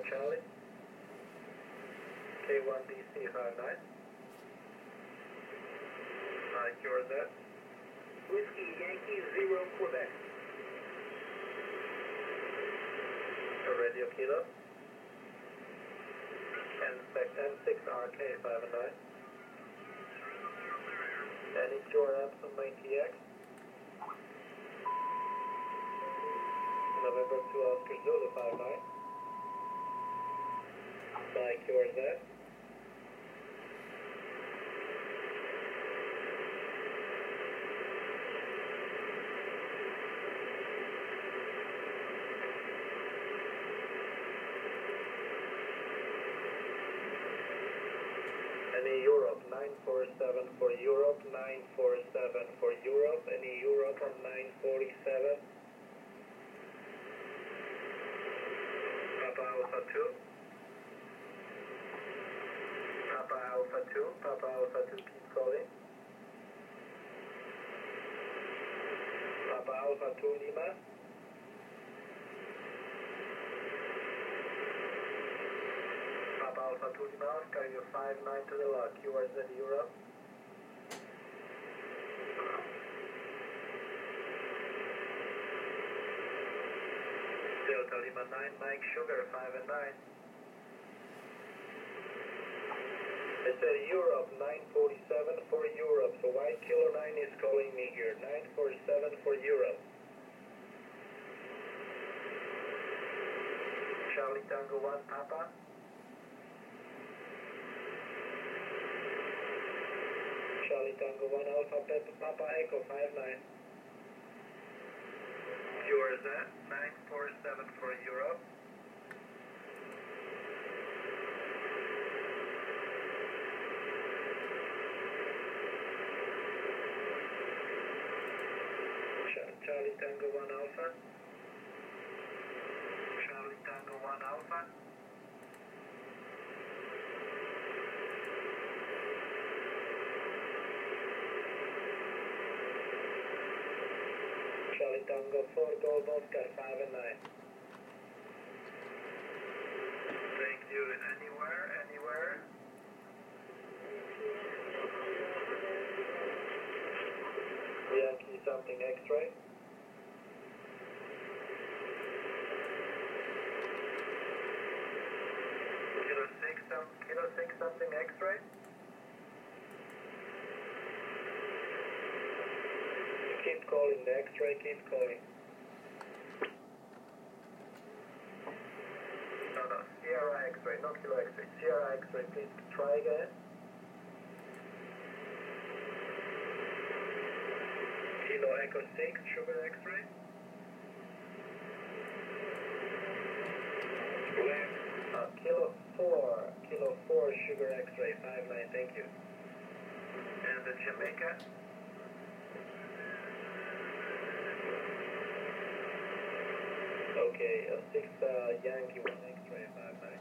Lima Charlie. K1DC 59. You're there. Whiskey Yankee 0 Quebec. Radio Kilo. N6RK 59. And it's your Epson 90X. November 2 Oscar Zulu 59. Mike, yours there. Any Europe 947 for Europe, 947 for Europe, any Europe on 947. Papa Alpha 2. Papa Alpha 2, Papa Alpha 2 keep calling. Papa Alpha 2 Lima. Papa Alpha 2 Lima, Oscar, you 59 to the lock, yours in Europe. Delta Lima 9, Mike Sugar 5 and 9. I said Europe 947 for Europe, so White Kilo 9 is calling me here, 947 for Europe. Charlie Tango 1 Papa. Charlie Tango 1 Alpha Papa Echo 59. Yours at 947 for Europe. Charlie Tango 1 Alpha. Charlie Tango 1 Alpha. Charlie Tango 4 Gold Oscar 5 and 9. Thank you. Anywhere? Yankee something X-ray. Kilo 6 something X-ray. Keep calling the X-ray, keep calling. No, Sierra X-ray, not Kilo X-ray. Sierra X-ray, please try again. Kilo Echo 6, Sugar X-ray. Kilo 4, Sugar X-ray, 59, thank you. And the Jamaica. Okay, 6 Yankee 1 X-ray, 59.